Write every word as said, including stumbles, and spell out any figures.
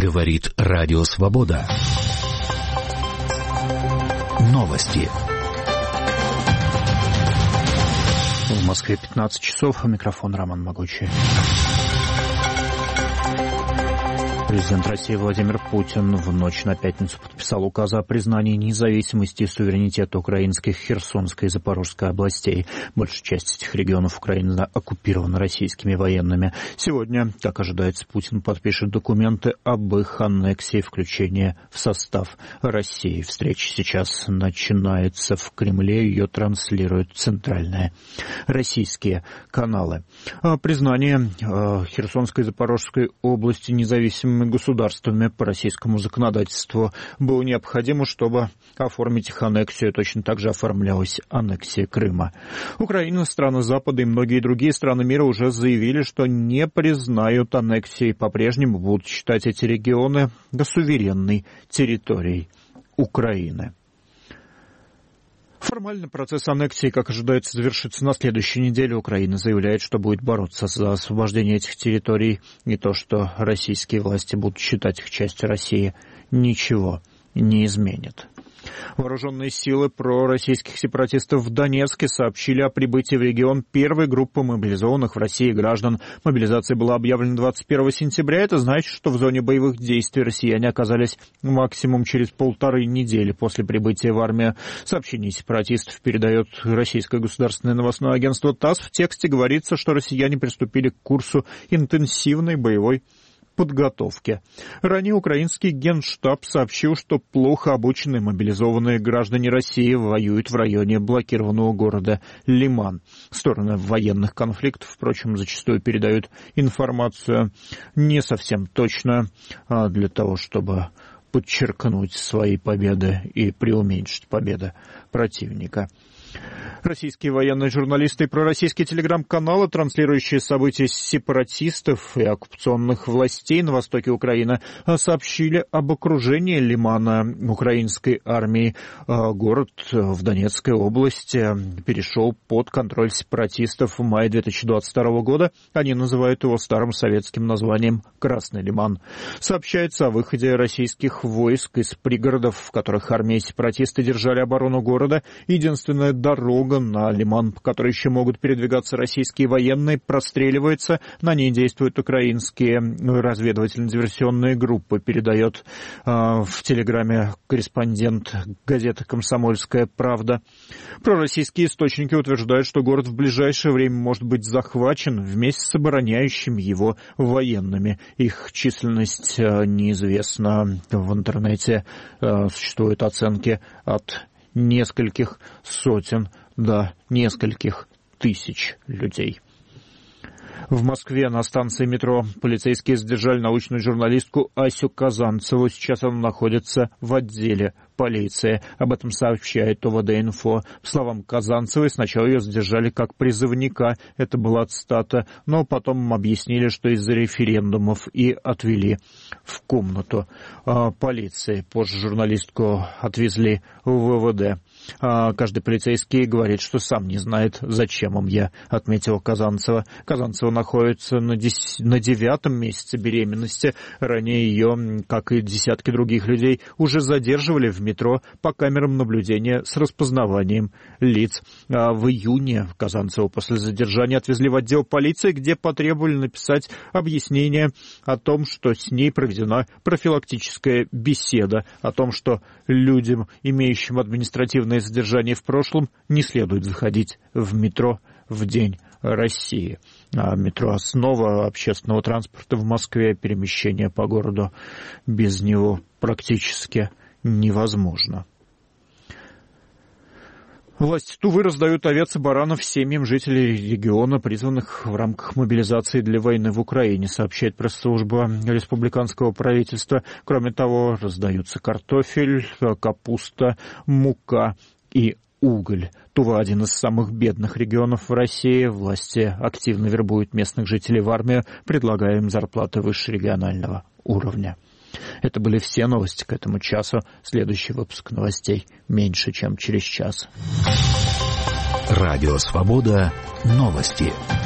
Говорит Радио Свобода. Новости. В Москве пятнадцать часов. Микрофон Роман Могучий. Президент России Владимир Путин в ночь на пятницу подписал указ о признании независимости и суверенитета украинских Херсонской и Запорожской областей. Большая часть этих регионов Украины оккупирована российскими военными. Сегодня, как ожидается, Путин подпишет документы об их аннексии и включении в состав России. Встреча сейчас начинается в Кремле, ее транслируют центральные российские каналы. Признание Херсонской и Запорожской области независимыми государствами по российскому законодательству было необходимо, чтобы оформить их аннексию. Точно так же оформлялась аннексия Крыма. Украина, страны Запада и многие другие страны мира уже заявили, что не признают аннексии и по-прежнему будут считать эти регионы суверенной территорией Украины. Формально процесс аннексии, как ожидается, завершится на следующей неделе. Украина заявляет, что будет бороться за освобождение этих территорий. И то, что российские власти будут считать их частью России, ничего не изменит. Вооруженные силы пророссийских сепаратистов в Донецке сообщили о прибытии в регион первой группы мобилизованных в России граждан. Мобилизация была объявлена двадцать первого сентября. Это значит, что в зоне боевых действий россияне оказались максимум через полторы недели после прибытия в армию. Сообщение сепаратистов передает российское государственное новостное агентство ТАСС. В тексте говорится, что россияне приступили к курсу интенсивной боевой подготовки. Ранее украинский генштаб сообщил, что плохо обученные мобилизованные граждане России воюют в районе блокированного города Лиман. Стороны военных конфликтов, впрочем, зачастую передают информацию не совсем точно для того, чтобы подчеркнуть свои победы и преуменьшить победы противника. Российские военные журналисты и пророссийские телеграм-каналы, транслирующие события сепаратистов и оккупационных властей на востоке Украины, сообщили об окружении Лимана украинской армией. Город в Донецкой области перешел под контроль сепаратистов в мае две тысячи двадцать второго года. Они называют его старым советским названием «Красный Лиман». Сообщается о выходе российских войск из пригородов, в которых армия и сепаратисты держали оборону города. Единственная дорога на Лиман, по которой еще могут передвигаться российские военные, простреливается. На ней действуют украинские разведывательно-диверсионные группы, передает э, в телеграме корреспондент газеты «Комсомольская правда». Пророссийские источники утверждают, что город в ближайшее время может быть захвачен вместе с обороняющими его военными. Их численность э, неизвестна. В интернете э, существуют оценки от нескольких сотен до нескольких тысяч людей. В Москве на станции метро полицейские задержали научную журналистку Асю Казанцеву. Сейчас она находится в отделе полиции. Об этом сообщает ОВД-инфо. По словам Казанцевой, сначала ее задержали как призывника. Это была цитата. Но потом объяснили, что из-за референдумов, и отвели в комнату полиции. Позже журналистку отвезли в ВВД. Каждый полицейский говорит, что сам не знает, зачем им я, отметила Казанцева. Казанцева находится на, дес... на девятом месяце беременности. Ранее ее, как и десятки других людей, уже задерживали в метро по камерам наблюдения с распознаванием лиц. А в июне Казанцеву после задержания отвезли в отдел полиции, где потребовали написать объяснение о том, что с ней проведена профилактическая беседа, о том, что людям, имеющим административное задержание в прошлом, не следует заходить в метро в День России. А метро — основа общественного транспорта в Москве. Перемещение по городу без него практически невозможно. Власти Тувы раздают овец и баранов семьям жителей региона, призванных в рамках мобилизации для войны в Украине, сообщает пресс-служба республиканского правительства. Кроме того, раздаются картофель, капуста, мука и уголь. Тува — один из самых бедных регионов в России. Власти активно вербуют местных жителей в армию, предлагая им зарплаты выше регионального уровня. Это были все новости к этому часу. Следующий выпуск новостей меньше, чем через час. Радио Свобода. Новости.